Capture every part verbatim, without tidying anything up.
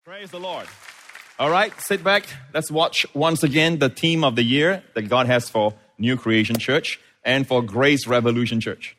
Praise the Lord. All right, sit back. Let's watch once again the theme of the year that God has for New Creation Church and for Grace Revolution Church.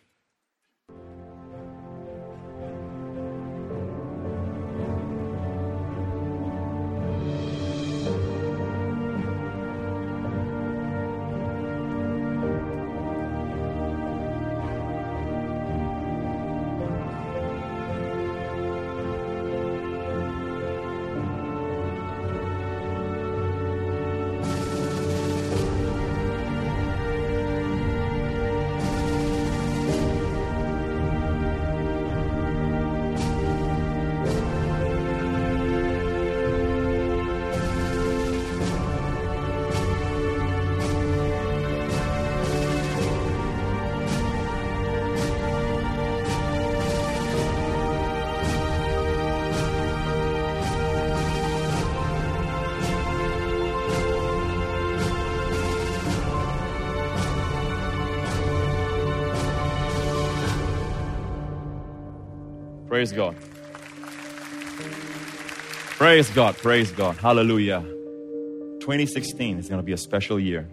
Praise God. Praise God. Praise God. Hallelujah. twenty sixteen is going to be a special year.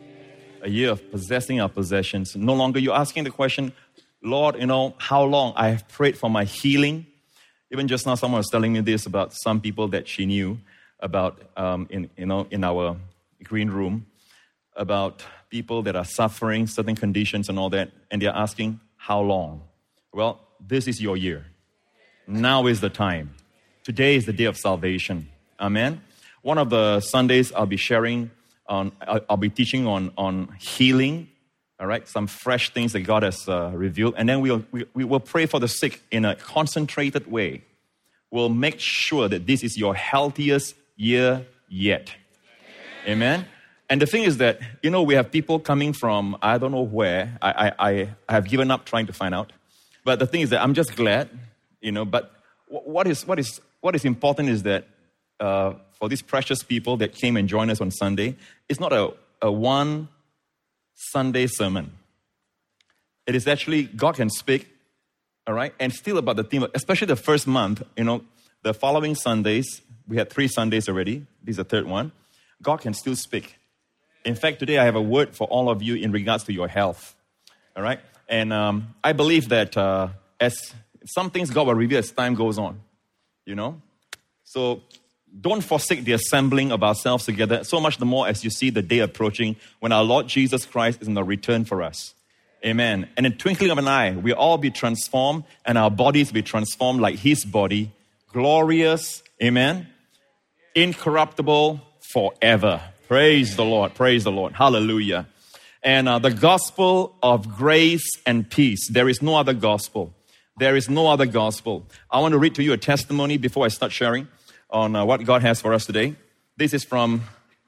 A year of possessing our possessions. No longer you're asking the question, Lord, you know, how long? I have prayed for my healing. Even just now, someone was telling me this about some people that she knew about, um, in, you know, in our green room, about people that are suffering certain conditions and all that. And they're asking, how long? Well, this is your year. Now is the time. Today is the day of salvation. Amen. One of the Sundays I'll be sharing on, I'll, I'll be teaching on, on healing. All right. Some fresh things that God has uh, revealed. And then we'll, we, we will pray for the sick in a concentrated way. We'll make sure that this is your healthiest year yet. Amen. And the thing is that, you know, we have people coming from, I don't know where. I, I, I have given up trying to find out. But the thing is that I'm just glad. You know, but what is what is what is important is that uh, for these precious people that came and joined us on Sunday, it's not a, a one Sunday sermon. It is actually God can speak, all right, and still about the theme, especially the first month. You know, the following Sundays we had three Sundays already. This is the third one. God can still speak. In fact, today I have a word for all of you in regards to your health, all right, and um, I believe that uh, as some things God will reveal as time goes on, you know. So don't forsake the assembling of ourselves together, so much the more as you see the day approaching when our Lord Jesus Christ is in the return for us. Amen. And in the twinkling of an eye, we'll all be transformed and our bodies be transformed like His body. Glorious, amen, incorruptible forever. Praise the Lord. Praise the Lord. Hallelujah. And uh, the gospel of grace and peace. There is no other gospel. There is no other gospel. I want to read to you a testimony before I start sharing on uh, what God has for us today. This is from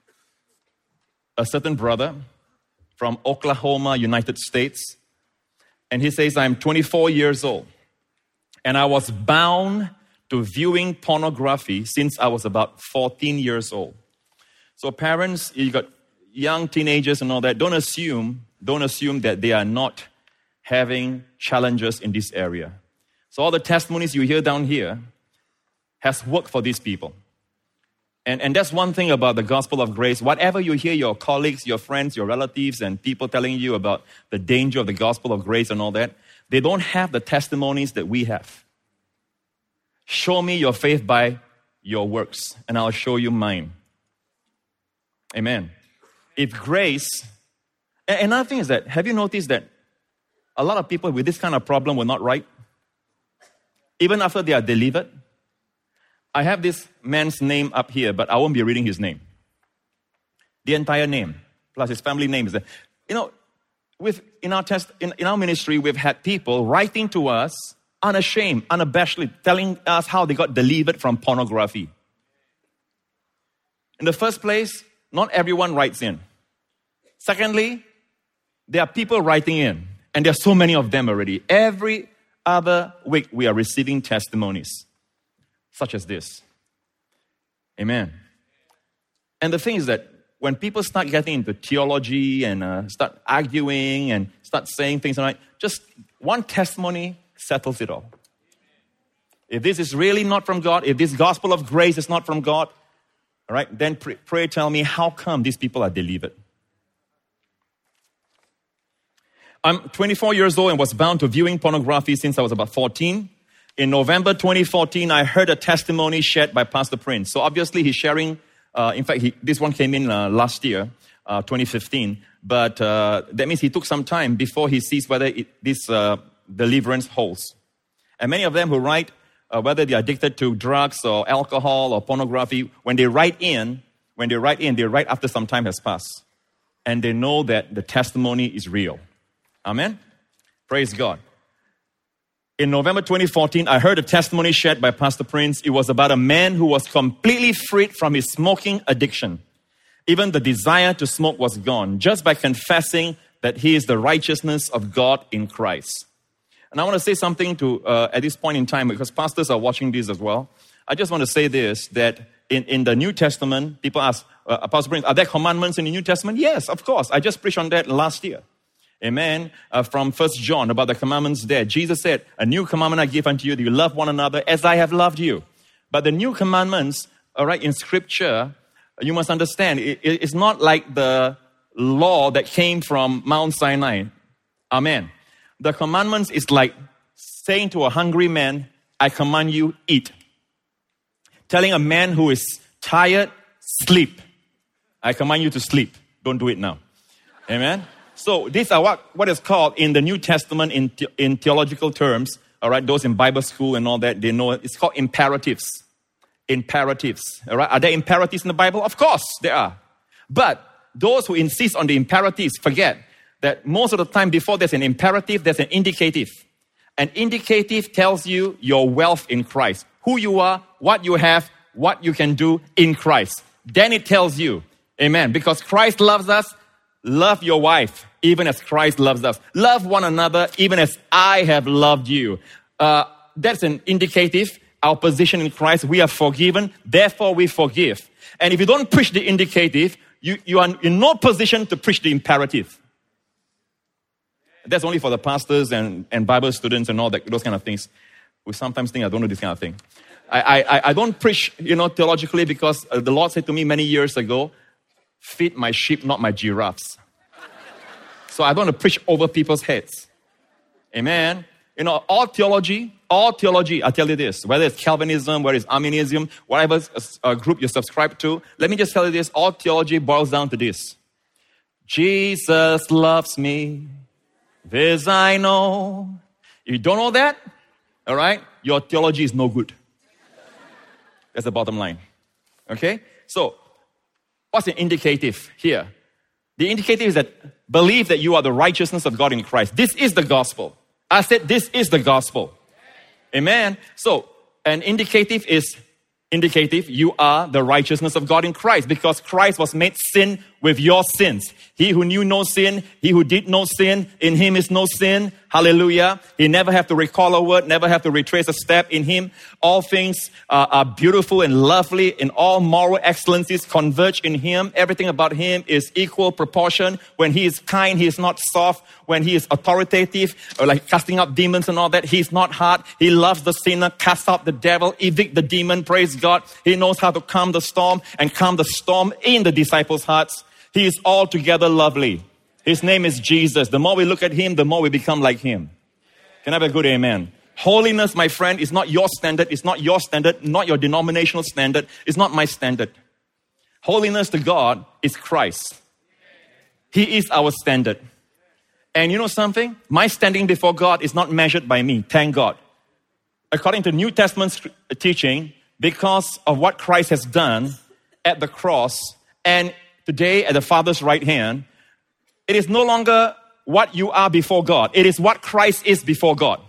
a certain brother from Oklahoma, United States. And he says, I'm twenty-four years old. And I was bound to viewing pornography since I was about fourteen years old. So parents, you got young teenagers and all that, don't assume, don't assume that they are not having challenges in this area. So all the testimonies you hear down here has worked for these people. And, and that's one thing about the gospel of grace. Whatever you hear your colleagues, your friends, your relatives, and people telling you about the danger of the gospel of grace and all that, they don't have the testimonies that we have. Show me your faith by your works, and I'll show you mine. Amen. If grace... Another thing is that, have you noticed that a lot of people with this kind of problem will not write? Even after they are delivered. I have this man's name up here, but I won't be reading his name. The entire name, plus his family name is there. You know, with in our test in, in our ministry, we've had people writing to us unashamed, unabashedly, telling us how they got delivered from pornography. In the first place, not everyone writes in. Secondly, there are people writing in. And there are so many of them already. Every other week we are receiving testimonies such as this. Amen. And the thing is that when people start getting into theology and uh, start arguing and start saying things like, just one testimony settles it all. If this is really not from God, if this gospel of grace is not from God, all right, then pray, pray tell me, how come these people are delivered? I'm twenty-four years old and was bound to viewing pornography since I was about fourteen. In November twenty fourteen, I heard a testimony shared by Pastor Prince. So obviously he's sharing, uh, in fact, he, this one came in uh, last year, uh, twenty fifteen. But uh, that means he took some time before he sees whether it, this uh, deliverance holds. And many of them who write, uh, whether they're addicted to drugs or alcohol or pornography, when they write in, when they write in, they write after some time has passed. And they know that the testimony is real. Amen? Praise God. In November twenty fourteen, I heard a testimony shared by Pastor Prince. It was about a man who was completely freed from his smoking addiction. Even the desire to smoke was gone, just by confessing that he is the righteousness of God in Christ. And I want to say something to uh, at this point in time, because pastors are watching this as well. I just want to say this, that in, in the New Testament, people ask, uh, Pastor Prince, are there commandments in the New Testament? Yes, of course. I just preached on that last year. Amen. Uh, from First John about the commandments there. Jesus said, a new commandment I give unto you, that you love one another as I have loved you. But the new commandments, all right, in Scripture, you must understand, it, it's not like the law that came from Mount Sinai. Amen. The commandments is like saying to a hungry man, I command you, eat. Telling a man who is tired, sleep. I command you to sleep. Don't do it now. Amen. So these are what, what is called in the New Testament in, the, in theological terms, all right, those in Bible school and all that, they know it. It's called imperatives. Imperatives, all right? Are there imperatives in the Bible? Of course, there are. But those who insist on the imperatives forget that most of the time before there's an imperative, there's an indicative. An indicative tells you your wealth in Christ, who you are, what you have, what you can do in Christ. Then it tells you, amen, because Christ loves us, love your wife, even as Christ loves us. Love one another, even as I have loved you. Uh, that's an indicative. Our position in Christ, we are forgiven, therefore we forgive. And if you don't preach the indicative, you, you are in no position to preach the imperative. That's only for the pastors and, and Bible students and all that, those kind of things. We sometimes think I don't know this kind of thing. I, I, I don't preach, you know, theologically, because the Lord said to me many years ago, feed my sheep, not my giraffes. So I don't want to preach over people's heads. Amen. You know, all theology, all theology, I tell you this, whether it's Calvinism, whether it's Arminianism, whatever uh, group you subscribe to, let me just tell you this, all theology boils down to this. Jesus loves me, this I know. If you don't know that, all right, your theology is no good. That's the bottom line. Okay? So, what's an indicative here? The indicative is that believe that you are the righteousness of God in Christ. This is the gospel. I said this is the gospel. Amen. So, an indicative is indicative. You are the righteousness of God in Christ, because Christ was made sin with your sins. He who knew no sin, he who did no sin, in him is no sin. Hallelujah. He never have to recall a word, never have to retrace a step. In him, all things uh, are beautiful and lovely. In all moral excellencies converge in him. Everything about him is equal proportion. When he is kind, he is not soft. When he is authoritative, or like casting out demons and all that, he's not hard. He loves the sinner, cast out the devil, evict the demon. Praise God. He knows how to calm the storm and calm the storm in the disciples' hearts. He is altogether lovely. His name is Jesus. The more we look at him, the more we become like him. Can I have a good amen? Holiness, my friend, is not your standard. It's not your standard, not your denominational standard. It's not my standard. Holiness to God is Christ. He is our standard. And you know something? My standing before God is not measured by me. Thank God. According to New Testament teaching, because of what Christ has done at the cross and today at the Father's right hand, it is no longer what you are before God. It is what Christ is before God.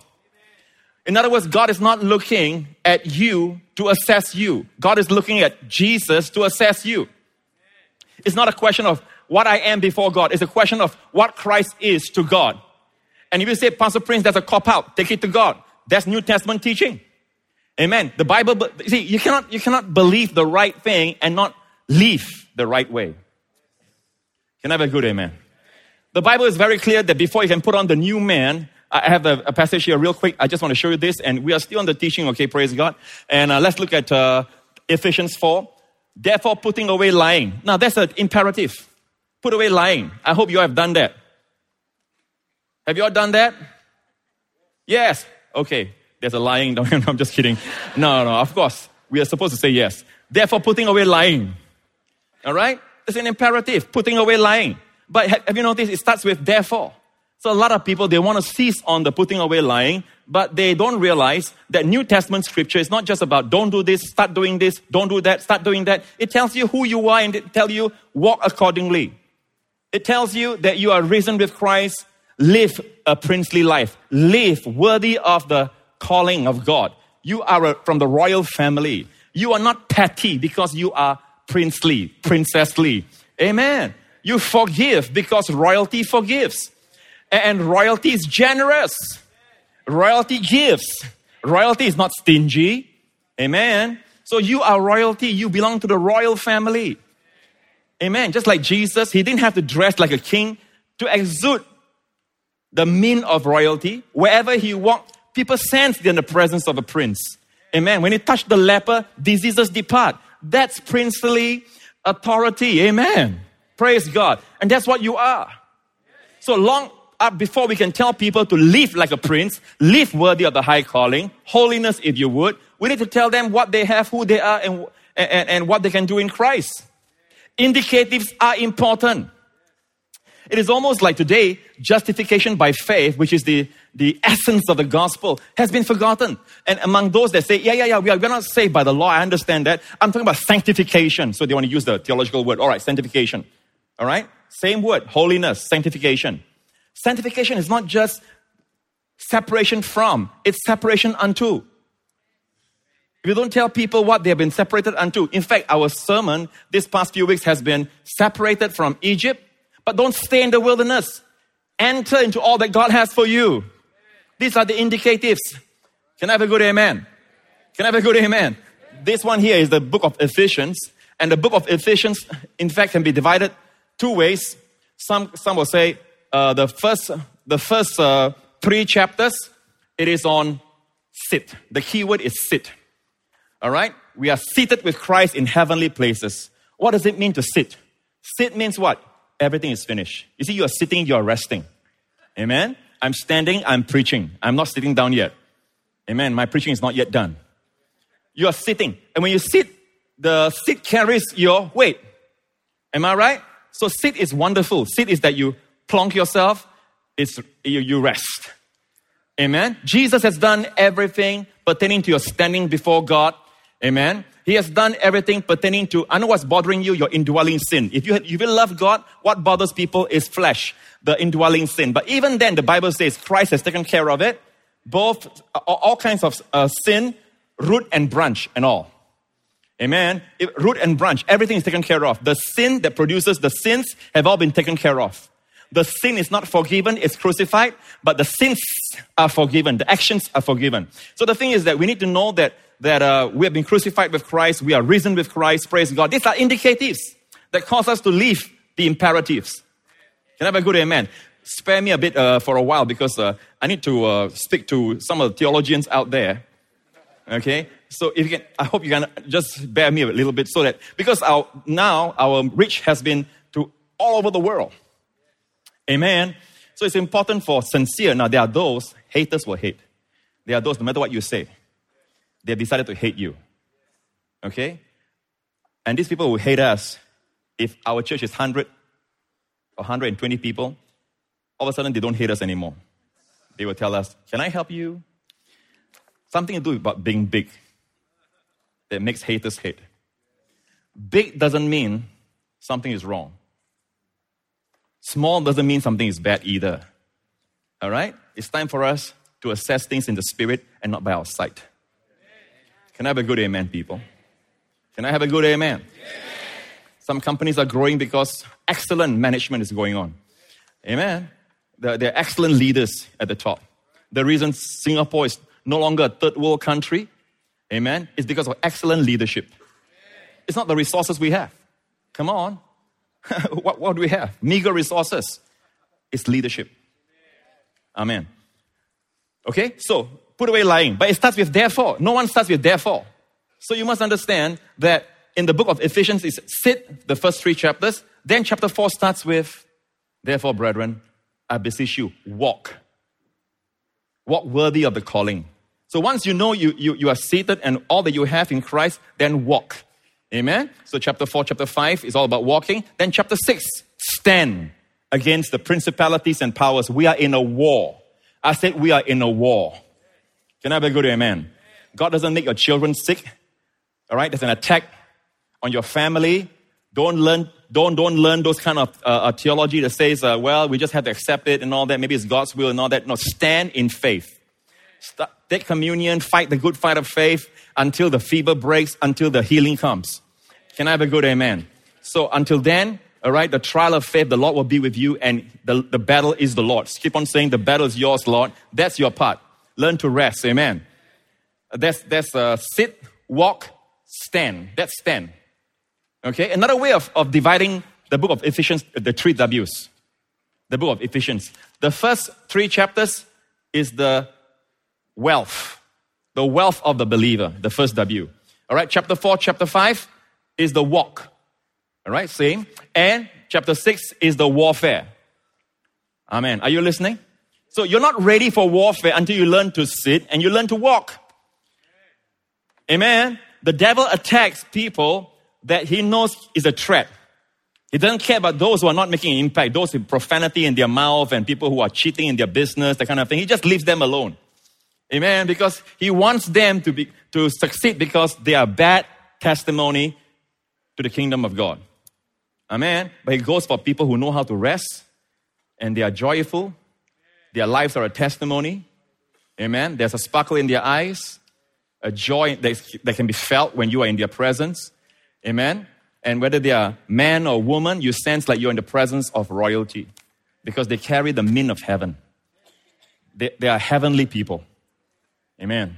In other words, God is not looking at you to assess you. God is looking at Jesus to assess you. It's not a question of what I am before God. It's a question of what Christ is to God. And if you say, Pastor Prince, that's a cop-out, take it to God. That's New Testament teaching. Amen. The Bible, see, you cannot, you cannot believe the right thing and not live the right way. Can I have a good amen? The Bible is very clear that before you can put on the new man, I have a, a passage here real quick. I just want to show you this. And we are still on the teaching, okay, praise God. And uh, let's look at uh, Ephesians four. Therefore, putting away lying. Now, that's an imperative. Put away lying. I hope you have done that. Have you all done that? Yes. Okay. There's a lying. No, I'm just kidding. No, no, of course. We are supposed to say yes. Therefore, putting away lying. All right? It's an imperative, putting away lying. But have you noticed it starts with therefore? So a lot of people, they want to cease on the putting away lying, but they don't realize that New Testament scripture is not just about don't do this, start doing this, don't do that, start doing that. It tells you who you are and it tells you walk accordingly. It tells you that you are risen with Christ, live a princely life, live worthy of the calling of God. You are a, from the royal family. You are not petty because you are princely, princessly. Amen. You forgive because royalty forgives. And royalty is generous. Royalty gives. Royalty is not stingy. Amen. So you are royalty. You belong to the royal family. Amen. Just like Jesus, he didn't have to dress like a king to exude the mien of royalty. Wherever he walked, people sensed in the presence of a prince. Amen. When he touched the leper, diseases depart. That's princely authority. Amen. Praise God. And that's what you are. So long up before we can tell people to live like a prince, live worthy of the high calling, holiness if you would, we need to tell them what they have, who they are, and, and, and what they can do in Christ. Indicatives are important. It is almost like today, justification by faith, which is the, the essence of the gospel, has been forgotten. And among those that say, yeah, yeah, yeah, we are, we are not saved by the law, I understand that. I'm talking about sanctification. So they want to use the theological word. All right, sanctification. All right? Same word, holiness, sanctification. Sanctification is not just separation from, it's separation unto. If you don't tell people what they have been separated unto. In fact, our sermon this past few weeks has been separated from Egypt, but don't stay in the wilderness. Enter into all that God has for you. These are the indicatives. Can I have a good amen? Can I have a good amen? This one here is the book of Ephesians. And the book of Ephesians, in fact, can be divided two ways. Some, some will say, Uh, the first, the first uh, three chapters, it is on sit. The key word is sit. All right? We are seated with Christ in heavenly places. What does it mean to sit? Sit means what? Everything is finished. You see, you are sitting, you are resting. Amen? I'm standing, I'm preaching. I'm not sitting down yet. Amen? My preaching is not yet done. You are sitting. And when you sit, the sit carries your weight. Am I right? So sit is wonderful. Sit is that you plonk yourself, it's, you, you rest. Amen. Jesus has done everything pertaining to your standing before God. Amen. He has done everything pertaining to, I know what's bothering you, your indwelling sin. If you, if you love God, what bothers people is flesh, the indwelling sin. But even then, the Bible says Christ has taken care of it. Both, all kinds of uh, sin, root and branch and all. Amen. If, root and branch, everything is taken care of. The sin that produces the sins have all been taken care of. The sin is not forgiven, it's crucified, but the sins are forgiven. The actions are forgiven. So the thing is that we need to know that, that uh, we have been crucified with Christ, we are risen with Christ, praise God. These are indicatives that cause us to live the imperatives. Can I have a good amen? Spare me a bit uh, for a while because uh, I need to uh, speak to some of the theologians out there. Okay? So if you can, I hope you can just bear me a little bit so that, because our, now our reach has been to all over the world. Amen. So it's important for sincere. Now, there are those, haters will hate. There are those, no matter what you say, they have decided to hate you. Okay? And these people will hate us if our church is one hundred or one hundred twenty people. All of a sudden, they don't hate us anymore. They will tell us, can I help you? Something to do about being big that makes haters hate. Big doesn't mean something is wrong. Small doesn't mean something is bad either. All right? It's time for us to assess things in the spirit and not by our sight. Can I have a good amen, people? Can I have a good amen? Amen. Some companies are growing because excellent management is going on. Amen. There are excellent leaders at the top. The reason Singapore is no longer a third world country, amen, is because of excellent leadership. It's not the resources we have. Come on. what, what do we have? Meager resources. It's leadership. Amen. Okay, so put away lying. But it starts with therefore. No one starts with therefore. So you must understand that in the book of Ephesians, it's sit, the first three chapters. Then chapter four starts with, therefore, brethren, I beseech you, walk. Walk worthy of the calling. So once you know you, you, you are seated and all that you have in Christ, then walk. Amen? So chapter four, chapter five is all about walking. Then chapter six, stand against the principalities and powers. We are in a war. I said we are in a war. Can I have a good amen? God doesn't make your children sick. All right? There's an attack on your family. Don't learn, don't, don't learn those kind of uh, uh, theology that says, uh, well, we just have to accept it and all that. Maybe it's God's will and all that. No, stand in faith. Start, take communion, fight the good fight of faith until the fever breaks, until the healing comes. Can I have a good amen? So until then, all right, the trial of faith, the Lord will be with you, and the, the battle is the Lord's. Keep on saying, the battle is yours, Lord. That's your part. Learn to rest. Amen. That's, that's uh, sit, walk, stand. That's stand. Okay, another way of, of dividing the book of Ephesians, the three W's. The book of Ephesians. The first three chapters is the wealth. The wealth of the believer, the first W. All right, chapter four, chapter five is the walk. All right, same. And chapter six is the warfare. Amen. Are you listening? So you're not ready for warfare until you learn to sit and you learn to walk. Amen. The devil attacks people that he knows is a threat. He doesn't care about those who are not making an impact, those with profanity in their mouth and people who are cheating in their business, that kind of thing. He just leaves them alone. Amen. Because he wants them to be to succeed because they are bad testimony to the kingdom of God. Amen. But he goes for people who know how to rest and they are joyful. Their lives are a testimony. Amen. There's a sparkle in their eyes, a joy that, that can be felt when you are in their presence. Amen. And whether they are man or woman, you sense like you're in the presence of royalty because they carry the mint of heaven. They, they are heavenly people. Amen.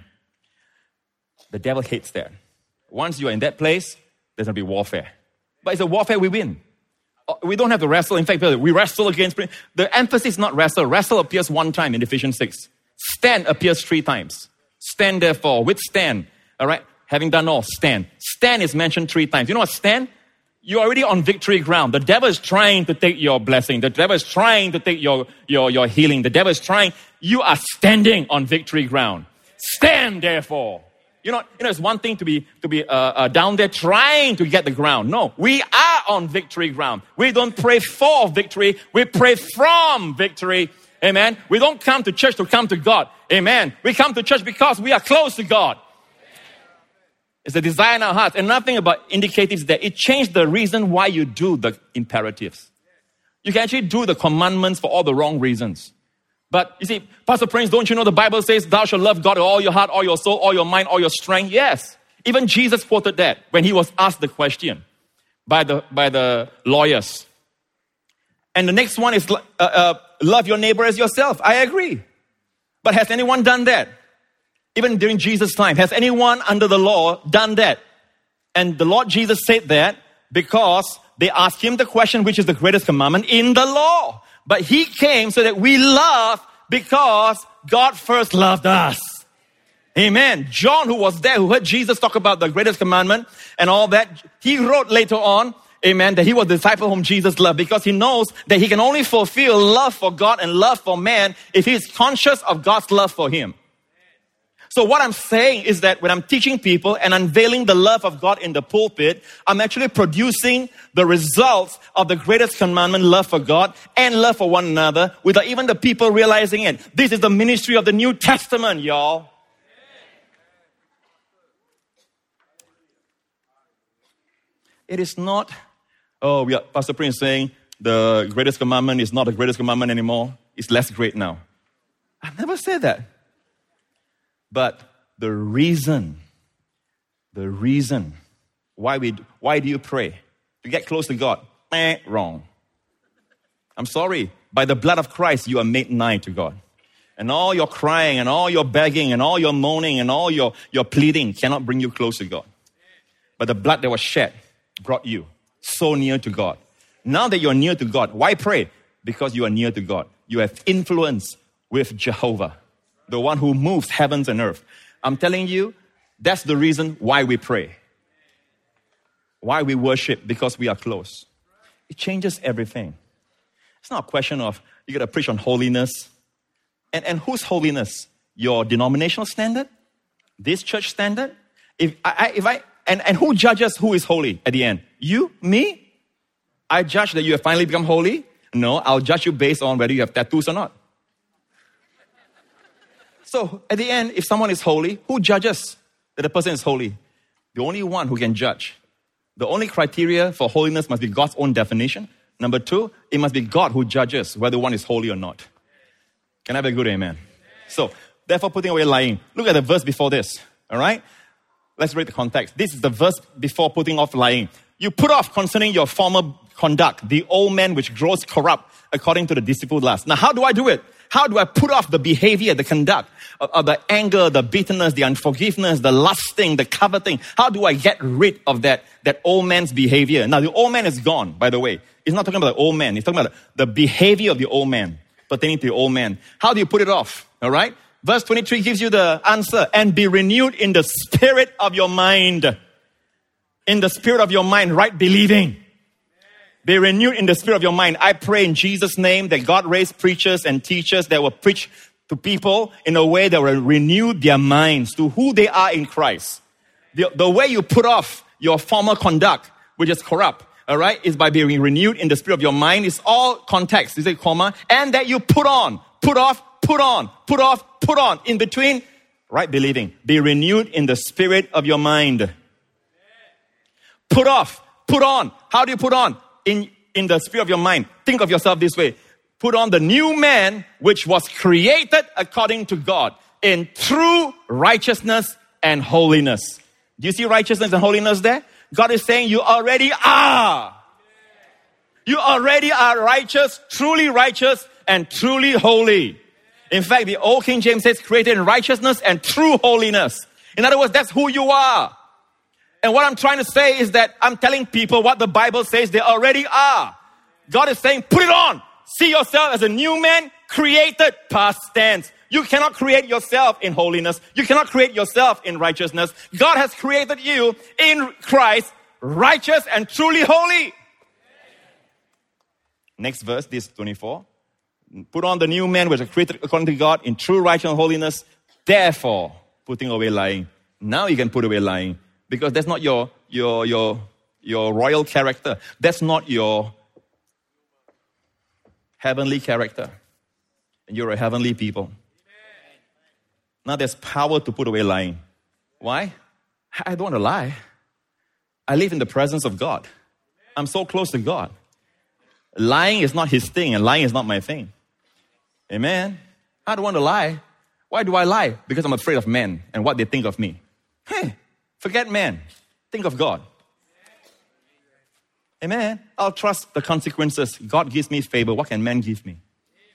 The devil hates that. Once you are in that place, there's going to be warfare. But it's a warfare we win. We don't have to wrestle. In fact, we wrestle against... The emphasis is not wrestle. Wrestle appears one time in Ephesians six. Stand appears three times. Stand therefore, withstand. All right? Having done all, stand. Stand is mentioned three times. You know what stand? You're already on victory ground. The devil is trying to take your blessing. The devil is trying to take your, your, your healing. The devil is trying. You are standing on victory ground. Stand therefore. You know, you know, it's one thing to be to be uh, uh, down there trying to get the ground. No, we are on victory ground. We don't pray for victory. We pray from victory. Amen. We don't come to church to come to God. Amen. We come to church because we are close to God. It's a desire in our hearts. And nothing about indicatives that it changed the reason why you do the imperatives. You can actually do the commandments for all the wrong reasons. But you see, Pastor Prince, don't you know the Bible says, thou shalt love God with all your heart, all your soul, all your mind, all your strength? Yes. Even Jesus quoted that when he was asked the question by the, by the lawyers. And the next one is uh, uh, love your neighbor as yourself. I agree. But has anyone done that? Even during Jesus' time, has anyone under the law done that? And the Lord Jesus said that because they asked him the question, which is the greatest commandment in the law. But he came so that we love because God first loved us. Amen. John, who was there, who heard Jesus talk about the greatest commandment and all that, he wrote later on, amen, that he was the disciple whom Jesus loved because he knows that he can only fulfill love for God and love for man if he is conscious of God's love for him. So what I'm saying is that when I'm teaching people and unveiling the love of God in the pulpit, I'm actually producing the results of the greatest commandment, love for God and love for one another, without even the people realizing it. This is the ministry of the New Testament, y'all. It is not, oh, we are, Pastor Prince saying the greatest commandment is not the greatest commandment anymore. It's less great now. I've never said that. But the reason, the reason why we, why do you pray? To get close to God? Eh, wrong. I'm sorry. By the blood of Christ, you are made nigh to God. And all your crying and all your begging and all your moaning and all your, your pleading cannot bring you close to God. But the blood that was shed brought you so near to God. Now that you're near to God, why pray? Because you are near to God. You have influence with Jehovah. The one who moves heavens and earth. I'm telling you, that's the reason why we pray. Why we worship, because we are close. It changes everything. It's not a question of you got to preach on holiness. And, and whose holiness? Your denominational standard? This church standard? If I, if I and, and who judges who is holy at the end? You? Me? I judge that you have finally become holy? No, I'll judge you based on whether you have tattoos or not. So at the end, if someone is holy, who judges that the person is holy? The only one who can judge. The only criteria for holiness must be God's own definition. Number two, it must be God who judges whether one is holy or not. Can I have a good amen? So, therefore, putting away lying. Look at the verse before this. All right? Let's read the context. This is the verse before putting off lying. You put off concerning your former conduct, the old man which grows corrupt according to the deceitful lust. Now, how do I do it? How do I put off the behavior, the conduct, of, of the anger, the bitterness, the unforgiveness, the lusting, the coveting? How do I get rid of that, that old man's behavior? Now, the old man is gone, by the way. He's not talking about the old man. He's talking about the behavior of the old man, pertaining to the old man. How do you put it off? All right? Verse twenty-three gives you the answer. And be renewed in the spirit of your mind. In the spirit of your mind, right believing. Be renewed in the spirit of your mind. I pray in Jesus' name that God raise preachers and teachers that will preach to people in a way that will renew their minds to who they are in Christ. The, the way you put off your former conduct, which is corrupt, all right, is by being renewed in the spirit of your mind. It's all context. Is it comma? And that you put on, put off, put on, put off, put on. In between, right believing. Be renewed in the spirit of your mind. Put off, put on. How do you put on? In, in the spirit of your mind. Think of yourself this way. Put on the new man which was created according to God in true righteousness and holiness. Do you see righteousness and holiness there? God is saying you already are. You already are righteous, truly righteous, and truly holy. In fact, the old King James says created in righteousness and true holiness. In other words, that's who you are. And what I'm trying to say is that I'm telling people what the Bible says they already are. God is saying, put it on. See yourself as a new man, created, past tense. You cannot create yourself in holiness. You cannot create yourself in righteousness. God has created you in Christ, righteous and truly holy. Next verse, this twenty-four. Put on the new man which is created according to God in true righteousness and holiness. Therefore, putting away lying. Now you can put away lying. Because that's not your, your, your, your royal character. That's not your heavenly character. And you're a heavenly people. Now there's power to put away lying. Why? I don't want to lie. I live in the presence of God. I'm so close to God. Lying is not his thing and lying is not my thing. Amen. I don't want to lie. Why do I lie? Because I'm afraid of men and what they think of me. Hey. Forget man. Think of God. Amen. I'll trust the consequences. God gives me favor. What can man give me?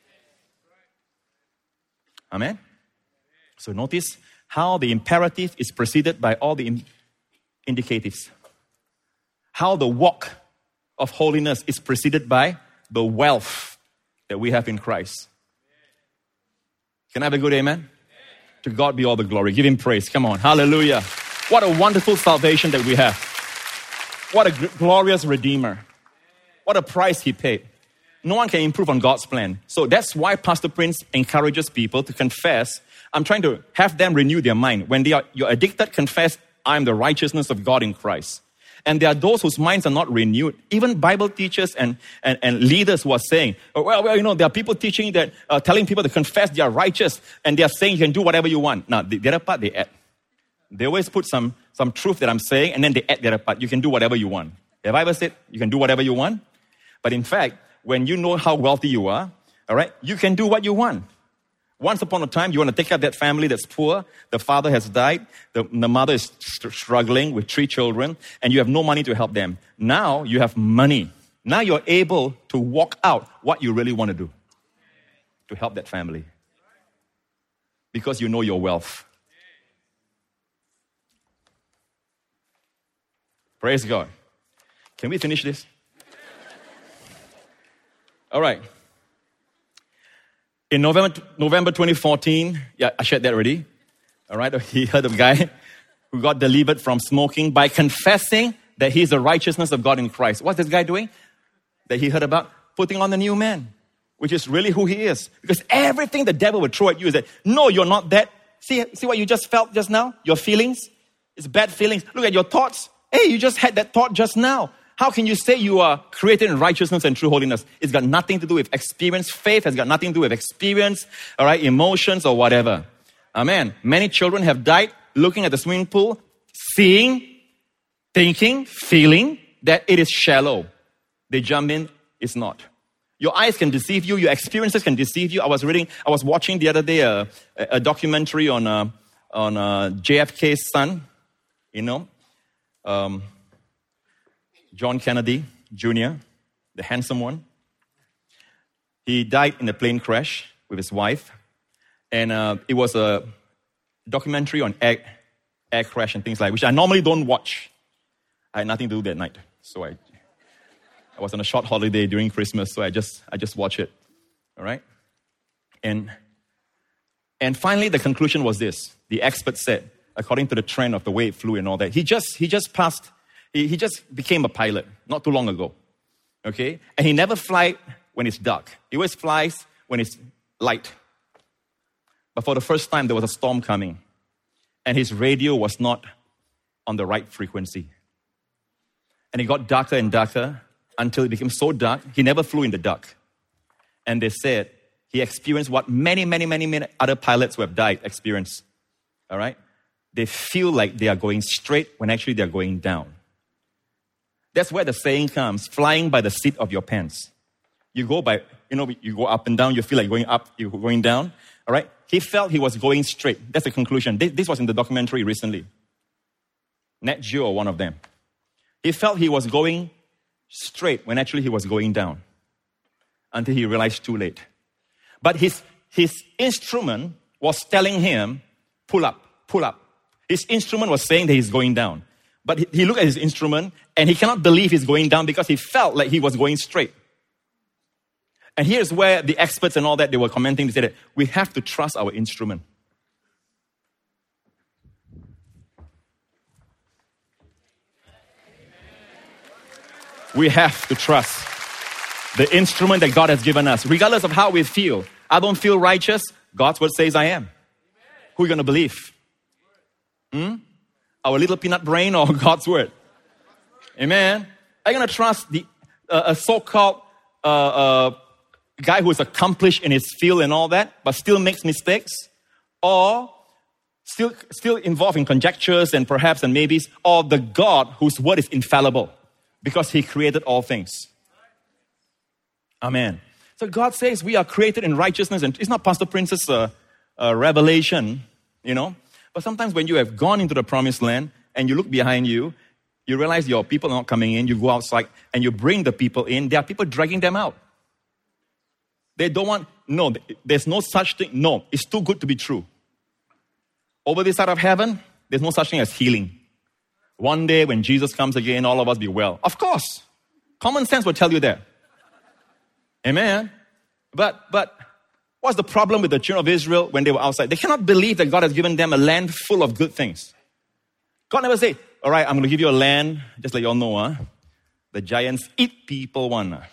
Amen. So notice how the imperative is preceded by all the in- indicatives. How the walk of holiness is preceded by the wealth that we have in Christ. Can I have a good amen? To God be all the glory. Give him praise. Come on. Hallelujah. What a wonderful salvation that we have. What a g- glorious Redeemer. What a price he paid. No one can improve on God's plan. So that's why Pastor Prince encourages people to confess. I'm trying to have them renew their mind. When they are, you're addicted, confess, I'm the righteousness of God in Christ. And there are those whose minds are not renewed. Even Bible teachers and, and, and leaders who are saying, oh, well, well, you know, there are people teaching that, uh, telling people to confess they are righteous. And they are saying you can do whatever you want. Now, the, the other part they add. They always put some, some truth that I'm saying, and then they add the other part. You can do whatever you want. Have I ever said you can do whatever you want? But in fact, when you know how wealthy you are, all right, you can do what you want. Once upon a time, you want to take care of that family that's poor. The father has died. The, the mother is st- struggling with three children, and you have no money to help them. Now you have money. Now you're able to walk out what you really want to do to help that family because you know your wealth. Praise God. Can we finish this? All right. In November, November twenty fourteen, yeah, I shared that already. All right, he heard of a guy who got delivered from smoking by confessing that he's the righteousness of God in Christ. What's this guy doing? That he heard about? Putting on the new man, which is really who he is. Because everything the devil would throw at you is that, no, you're not that. See, see what you just felt just now? Your feelings? It's bad feelings. Look at your thoughts. Hey, you just had that thought just now. How can you say you are created in righteousness and true holiness? It's got nothing to do with experience. Faith has got nothing to do with experience, all right, emotions or whatever. Amen. Many children have died looking at the swimming pool, seeing, thinking, feeling that it is shallow. They jump in, it's not. Your eyes can deceive you. Your experiences can deceive you. I was reading, I was watching the other day a, a documentary on uh, on uh, J F K's son, you know, um, John Kennedy Junior, the handsome one. He died in a plane crash with his wife. And uh, it was a documentary on air, air crash and things like that, which I normally don't watch. I had nothing to do that night. So I I was on a short holiday during Christmas, so I just I just watched it. All right? And, and finally the conclusion was this. The expert said, according to the trend of the way it flew and all that, he just he just passed, he, he just became a pilot not too long ago. Okay? And he never flies when it's dark. He always flies when it's light. But for the first time, there was a storm coming. And his radio was not on the right frequency. And it got darker and darker until it became so dark, he never flew in the dark. And they said he experienced what many, many, many, many other pilots who have died experienced. All right? They feel like they are going straight when actually they are going down. That's where the saying comes, flying by the seat of your pants. You go by, you know, you go up and down, you feel like going up, you're going down. All right? He felt he was going straight. That's the conclusion. This was in the documentary recently. Nat Geo, one of them. He felt he was going straight when actually he was going down. Until he realized too late. But his, his instrument was telling him, pull up, pull up. His instrument was saying that he's going down. But he, he looked at his instrument and he cannot believe he's going down because he felt like he was going straight. And here's where the experts and all that, they were commenting, they said that we have to trust our instrument. We have to trust the instrument that God has given us, regardless of how we feel. I don't feel righteous. God's word says I am. Who are you going to believe? Hmm? Our little peanut brain or God's word? Amen. Are you going to trust the uh, a so-called uh, uh, guy who is accomplished in his field and all that, but still makes mistakes? Or still, still involved in conjectures and perhaps and maybes? Or the God whose word is infallible because he created all things? Amen. So God says we are created in righteousness, and it's not Pastor Prince's uh, uh, revelation, you know. But sometimes when you have gone into the promised land and you look behind you, you realize your people are not coming in. You go outside and you bring the people in. There are people dragging them out. They don't want, no, there's no such thing. No, it's too good to be true. Over this side of heaven, there's no such thing as healing. One day when Jesus comes again, all of us be well. Of course. Common sense will tell you that. Amen. But but what's the problem with the children of Israel when they were outside? They cannot believe that God has given them a land full of good things. God never said, all right, I'm going to give you a land, just like you all know, huh? The giants eat people one. Huh?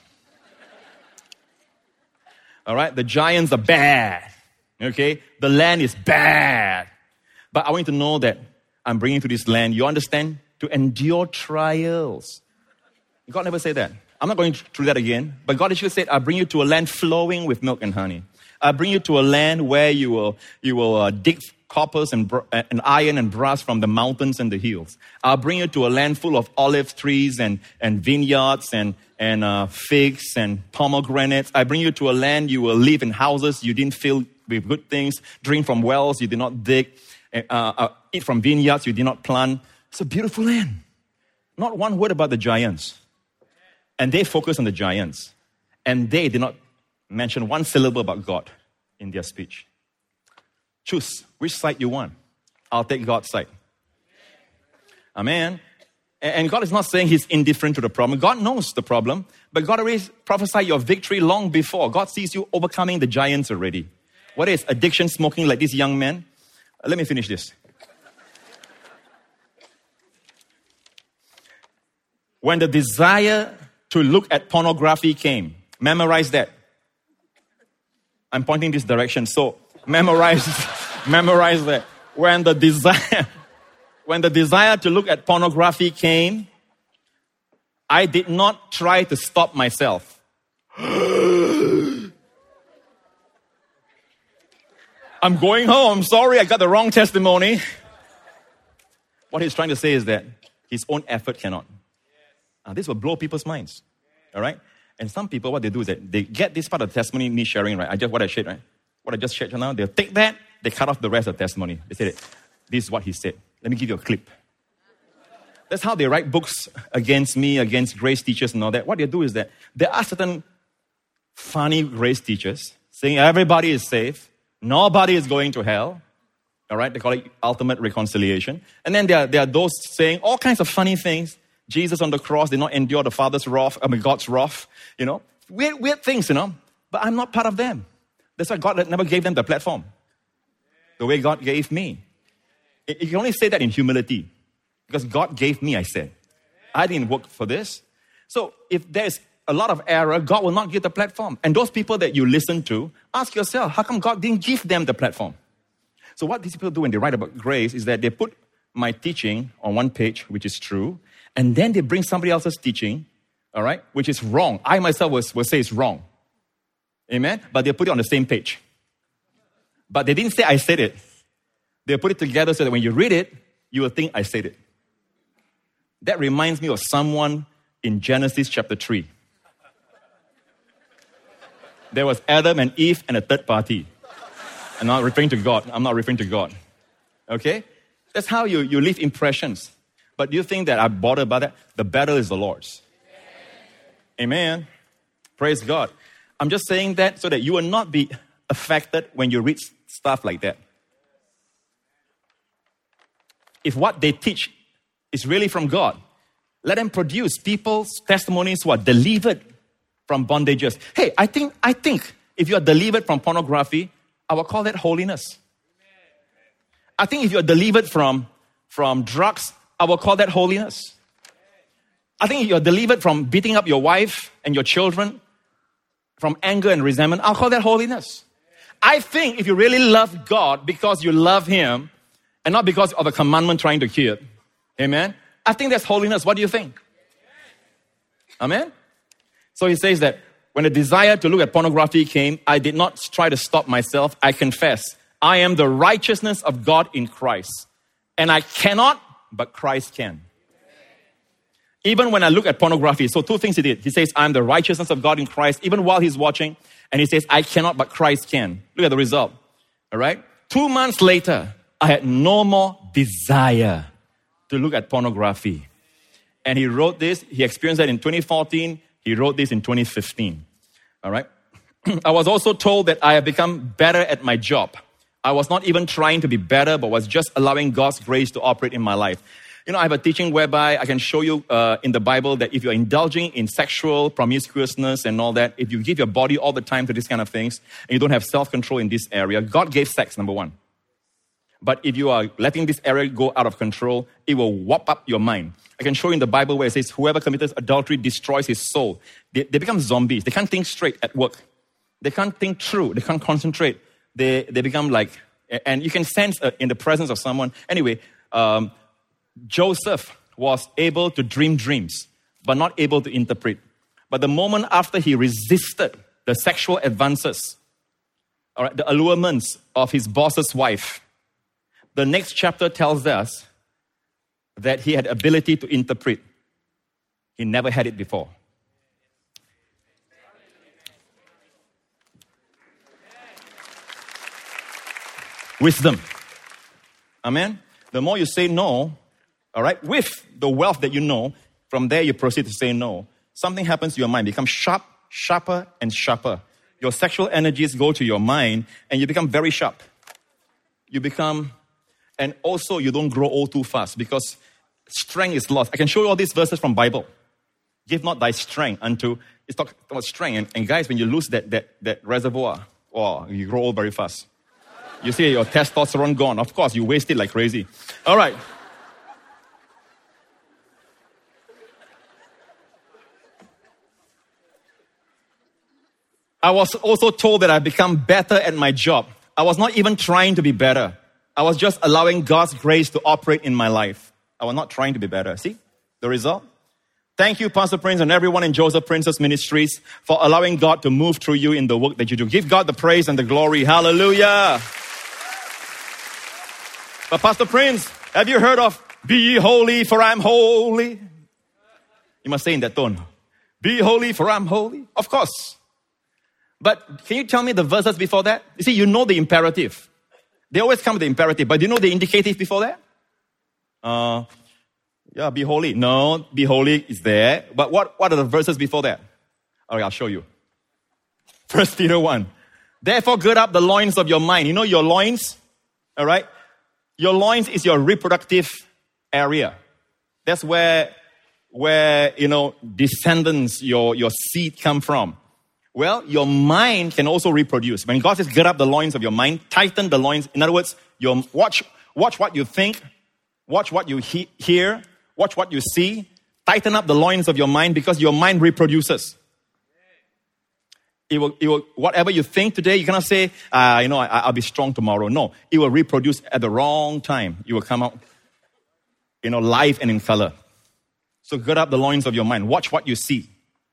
All right, the giants are bad. Okay, the land is bad. But I want you to know that I'm bringing you to this land, you understand, to endure trials. God never said that. I'm not going through that again. But God actually said, I'll bring you to a land flowing with milk and honey. I'll bring you to a land where you will you will uh, dig coppers and, br- and iron and brass from the mountains and the hills. I'll bring you to a land full of olive trees and, and vineyards and, and uh, figs and pomegranates. I bring you to a land you will live in houses you didn't fill with good things, drink from wells you did not dig, uh, uh, eat from vineyards you did not plant. It's a beautiful land. Not one word about the giants. And they focus on the giants. And they did not mention one syllable about God in their speech. Choose which side you want. I'll take God's side. Amen. And God is not saying he's indifferent to the problem. God knows the problem, but God already prophesied your victory long before. God sees you overcoming the giants already. What is addiction, smoking like this young man? Uh, let me finish this. When the desire to look at pornography came, memorize that. I'm pointing this direction, so memorize, memorize that. When the desire, when the desire to look at pornography came, I did not try to stop myself. I'm going home. Sorry, I got the wrong testimony. What he's trying to say is that his own effort cannot. Uh, this will blow people's minds. All right? And some people, what they do is that they get this part of the testimony me sharing, right? I just what I shared, right? What I just shared now, they'll take that, they cut off the rest of the testimony. They say that this is what he said. Let me give you a clip. That's how they write books against me, against grace teachers and all that. What they do is that there are certain funny grace teachers saying everybody is safe, nobody is going to hell. All right? They call it ultimate reconciliation. And then there are, there are those saying all kinds of funny things. Jesus on the cross did not endure the Father's wrath, I mean God's wrath, you know. Weird, weird things, you know. But I'm not part of them. That's why God never gave them the platform. The way God gave me. You can only say that in humility. Because God gave me, I said. I didn't work for this. So if there's a lot of error, God will not give the platform. And those people that you listen to, ask yourself, how come God didn't give them the platform? So what these people do when they write about grace is that they put my teaching on one page, which is true, and then they bring somebody else's teaching, all right, which is wrong. I myself will, will say it's wrong. Amen? But they put it on the same page. But they didn't say I said it. They put it together so that when you read it, you will think I said it. That reminds me of someone in Genesis chapter three. There was Adam and Eve and a third party. I'm not referring to God. I'm not referring to God. Okay? That's how you, you leave impressions. But do you think that I'm bothered about that? The battle is the Lord's. Amen. Amen. Praise God. I'm just saying that so that you will not be affected when you read stuff like that. If what they teach is really from God, let them produce people's testimonies who are delivered from bondages. Hey, I think, I think if you are delivered from pornography, I will call that holiness. I think if you are delivered from, from drugs, I will call that holiness. I think if you're delivered from beating up your wife and your children, from anger and resentment, I'll call that holiness. I think if you really love God because you love Him and not because of a commandment trying to keep, amen? I think that's holiness. What do you think? Amen? So he says that when the desire to look at pornography came, I did not try to stop myself. I confess, I am the righteousness of God in Christ. And I cannot, but Christ can. Even when I look at pornography, so two things he did. He says, I am the righteousness of God in Christ, even while he's watching. And he says, I cannot, but Christ can. Look at the result. All right? Two months later, I had no more desire to look at pornography. And he wrote this. He experienced that in twenty fourteen. He wrote this in twenty fifteen. All right? I was also told that I have become better at my job. I was not even trying to be better, but was just allowing God's grace to operate in my life. You know, I have a teaching whereby I can show you uh, in the Bible that if you're indulging in sexual promiscuousness and all that, if you give your body all the time to these kind of things, and you don't have self-control in this area, God gave sex, number one. But if you are letting this area go out of control, it will whop up your mind. I can show you in the Bible where it says, whoever commits adultery destroys his soul. They, they become zombies. They can't think straight at work. They can't think true. They can't concentrate. They, they become like, and you can sense uh, in the presence of someone. Anyway, um, Joseph was able to dream dreams, but not able to interpret. But the moment after he resisted the sexual advances, all right, the allurements of his boss's wife, the next chapter tells us that he had ability to interpret. He never had it before. Wisdom. Amen? The more you say no, all right, with the wealth that you know, from there you proceed to say no. Something happens to your mind. It becomes sharp, sharper, and sharper. Your sexual energies go to your mind, and you become very sharp. You become, and also you don't grow old too fast, because strength is lost. I can show you all these verses from Bible. Give not thy strength unto, it's talking about strength. And, and guys, when you lose that, that, that reservoir, oh, you grow old very fast. You see your testosterone gone. Of course, you waste it like crazy. All right. I was also told that I've become better at my job. I was not even trying to be better. I was just allowing God's grace to operate in my life. I was not trying to be better. See the result? Thank you, Pastor Prince and everyone in Joseph Prince's ministries for allowing God to move through you in the work that you do. Give God the praise and the glory. Hallelujah. But Pastor Prince, have you heard of be ye holy for I'm holy? You must say in that tone. Be holy for I'm holy. Of course. But can you tell me the verses before that? You see, you know the imperative. They always come with the imperative, but do you know the indicative before that? Uh, yeah, be holy. No, be holy is there. But what, what are the verses before that? All right, I'll show you. First Peter one. Therefore, gird up the loins of your mind. You know your loins? All right? Your loins is your reproductive area. That's where, where you know, descendants, your, your seed come from. Well, your mind can also reproduce. When God says, gird up the loins of your mind, tighten the loins. In other words, your, watch, watch what you think, watch what you he, hear, watch what you see. Tighten up the loins of your mind because your mind reproduces. It will, it will, whatever you think today, you cannot say, uh, you know, I, I'll be strong tomorrow. No, it will reproduce at the wrong time. It will come out, you know, live and in color. So gird up the loins of your mind. Watch what you see.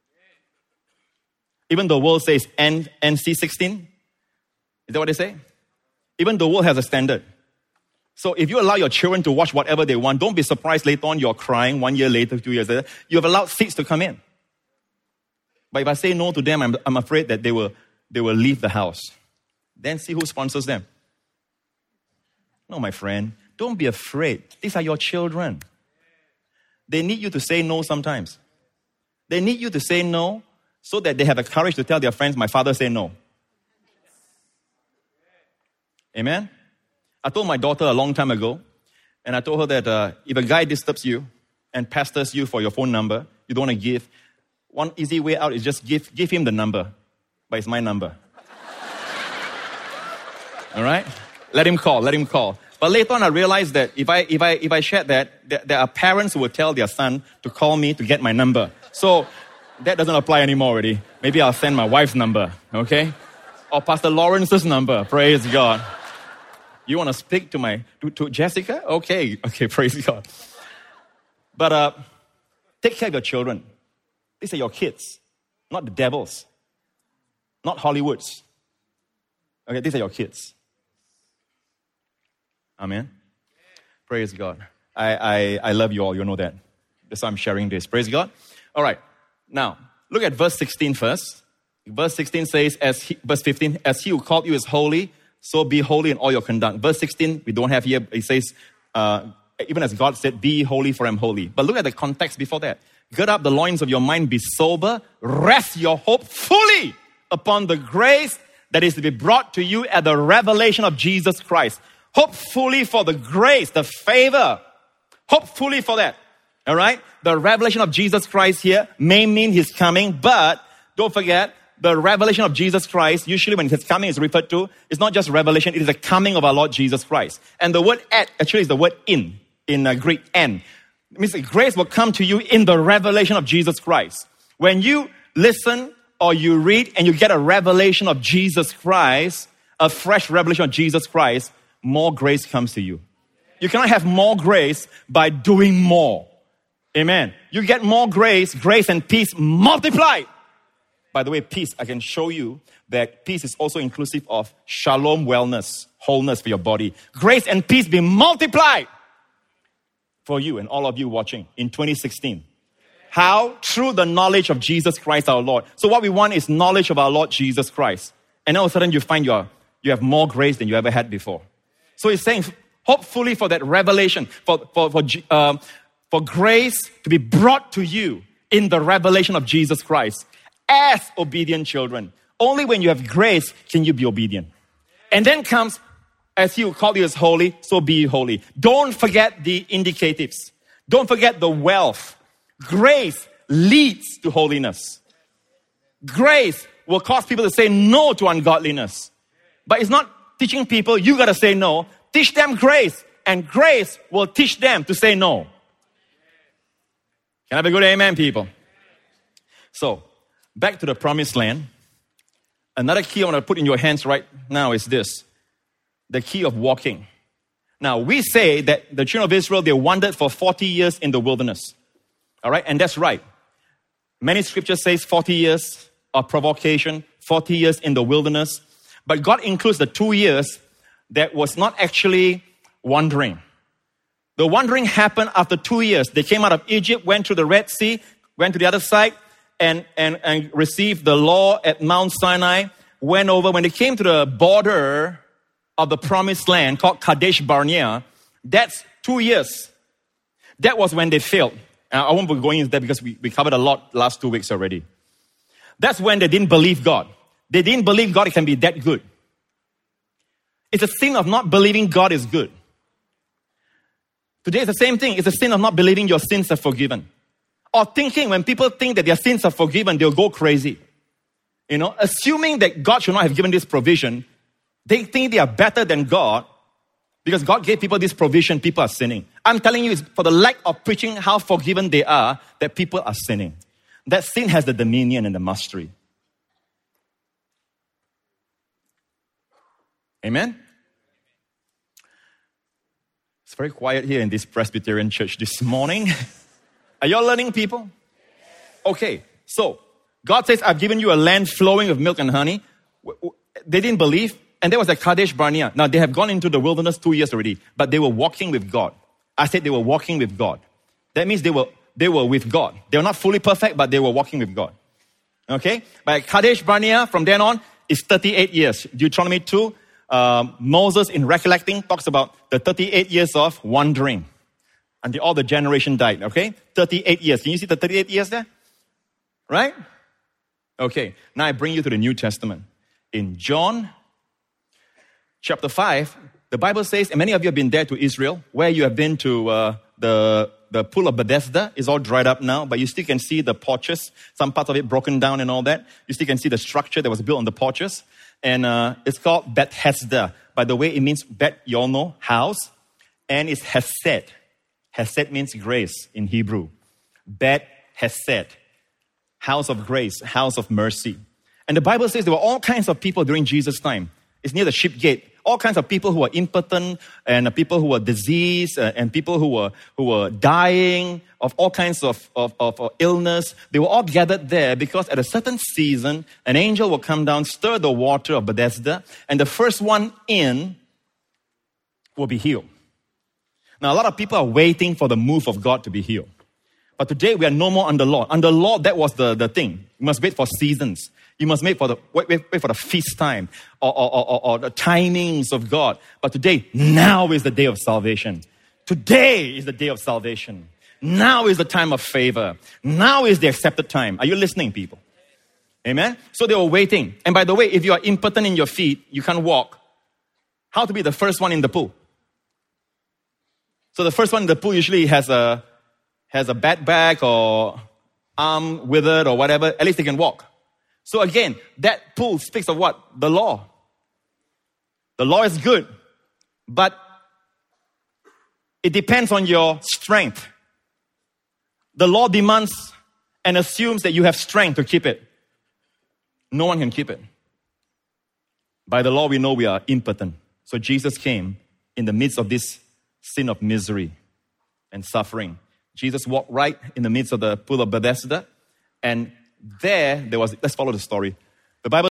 Even the world says N C sixteen. Is that what they say? Even the world has a standard. So if you allow your children to watch whatever they want, don't be surprised later on you're crying one year later, two years later. You have allowed seeds to come in. But if I say no to them, I'm, I'm afraid that they will, they will leave the house. Then see who sponsors them. No, my friend, don't be afraid. These are your children. They need you to say no sometimes. They need you to say no so that they have the courage to tell their friends, my father said no. Amen? I told my daughter a long time ago, and I told her that uh, if a guy disturbs you and pesters you for your phone number, you don't want to give, one easy way out is just give, give him the number, but it's my number. All right? Let him call, let him call. But later on I realized that if I, if I, if I shared that, there, there are parents who will tell their son to call me to get my number. So, that doesn't apply anymore already. Maybe I'll send my wife's number, okay? Or Pastor Lawrence's number, praise God. You want to speak to my, to, to Jessica? Okay, okay, praise God. But uh, take care of your children. These are your kids, not the devils, not Hollywoods. Okay, these are your kids. Amen? Praise God. I, I, I love you all, you know that. That's why I'm sharing this. Praise God. All right. Now, look at verse sixteen first. Verse sixteen says, as he, verse fifteen, as he who called you is holy, so be holy in all your conduct. Verse sixteen, we don't have here, it says, uh, even as God said, be holy for I am holy. But look at the context before that. Gird up the loins of your mind, be sober, rest your hope fully upon the grace that is to be brought to you at the revelation of Jesus Christ. Hope fully for the grace, the favor. Hope fully for that. All right? The revelation of Jesus Christ here may mean his coming, but don't forget, the revelation of Jesus Christ, usually when his coming is referred to, it's not just revelation, it is the coming of our Lord Jesus Christ. And the word at actually is the word in, in uh, Greek, en. It means that grace will come to you in the revelation of Jesus Christ. When you listen or you read and you get a revelation of Jesus Christ, a fresh revelation of Jesus Christ, more grace comes to you. You cannot have more grace by doing more. Amen. You get more grace, grace and peace multiplied. By the way, peace, I can show you that peace is also inclusive of shalom, wellness, wholeness for your body. Grace and peace be multiplied for you and all of you watching in twenty sixteen. How? Through the knowledge of Jesus Christ our Lord. So what we want is knowledge of our Lord Jesus Christ. And all of a sudden you find you, are, you have more grace than you ever had before. So he's saying, hopefully for that revelation, for, for, for, um, for grace to be brought to you in the revelation of Jesus Christ as obedient children. Only when you have grace can you be obedient. And then comes, as he who called you as holy, so be holy. Don't forget the indicatives. Don't forget the wealth. Grace leads to holiness. Grace will cause people to say no to ungodliness. But it's not teaching people, you got to say no. Teach them grace, and grace will teach them to say no. Can I have a good amen, people? So, back to the promised land. Another key I want to put in your hands right now is this. The key of walking. Now, we say that the children of Israel, they wandered for forty years in the wilderness. All right? And that's right. Many scriptures says forty years of provocation, forty years in the wilderness. But God includes the two years that was not actually wandering. The wandering happened after two years. They came out of Egypt, went through the Red Sea, went to the other side, and, and, and received the law at Mount Sinai, went over. When they came to the border of the promised land called Kadesh Barnea, that's two years. That was when they failed. Now, I won't be going into that because we, we covered a lot last two weeks already. That's when they didn't believe God. They didn't believe God can be that good. It's a sin of not believing God is good. Today it's the same thing. It's a sin of not believing your sins are forgiven. Or thinking when people think that their sins are forgiven, they'll go crazy. You know, assuming that God should not have given this provision, they think they are better than God because God gave people this provision, people are sinning. I'm telling you, it's for the lack of preaching how forgiven they are that people are sinning. That sin has the dominion and the mastery. Amen? It's very quiet here in this Presbyterian church this morning. Are y'all learning, people? Okay, so God says, I've given you a land flowing with milk and honey. They didn't believe, and there was a Kadesh Barnea. Now, they have gone into the wilderness two years already, but they were walking with God. I said they were walking with God. That means they were they were with God. They were not fully perfect, but they were walking with God. Okay? But Kadesh Barnea, from then on, is thirty-eight years. Deuteronomy two, um, Moses in recollecting talks about the thirty-eight years of wandering until all the generation died. Okay? thirty-eight years. Can you see the thirty-eight years there? Right? Okay. Now I bring you to the New Testament. In John chapter five, the Bible says, and many of you have been there to Israel, where you have been to uh, the, the pool of Bethesda. Is all dried up now, but you still can see the porches, some parts of it broken down and all that. You still can see the structure that was built on the porches. And uh, it's called Bethesda. By the way, it means Bet, you all know, house. And it's Hesed. Hesed means grace in Hebrew. Bet Hesed. House of grace, house of mercy. And the Bible says there were all kinds of people during Jesus' time. It's near the ship gate. All kinds of people who were impotent, and people who were diseased, uh, and people who were who were dying of all kinds of, of, of, of illness. They were all gathered there because at a certain season, an angel will come down, stir the water of Bethesda, and the first one in will be healed. Now, a lot of people are waiting for the move of God to be healed. But today, we are no more under law. Under law, that was the, the thing. You must wait for seasons. You must wait for the wait, wait, wait for the feast time or, or, or, or the timings of God. But today, now is the day of salvation. Today is the day of salvation. Now is the time of favor. Now is the accepted time. Are you listening, people? Amen? So they were waiting. And by the way, if you are impotent in your feet, you can't walk. How to be the first one in the pool? So the first one in the pool usually has a has a bad back or arm withered or whatever. At least they can walk. So again, that pool speaks of what? The law. The law is good, but it depends on your strength. The law demands and assumes that you have strength to keep it. No one can keep it. By the law, we know we are impotent. So Jesus came in the midst of this sin of misery and suffering. Jesus walked right in the midst of the pool of Bethesda, and there, there was, let's follow the story. The Bible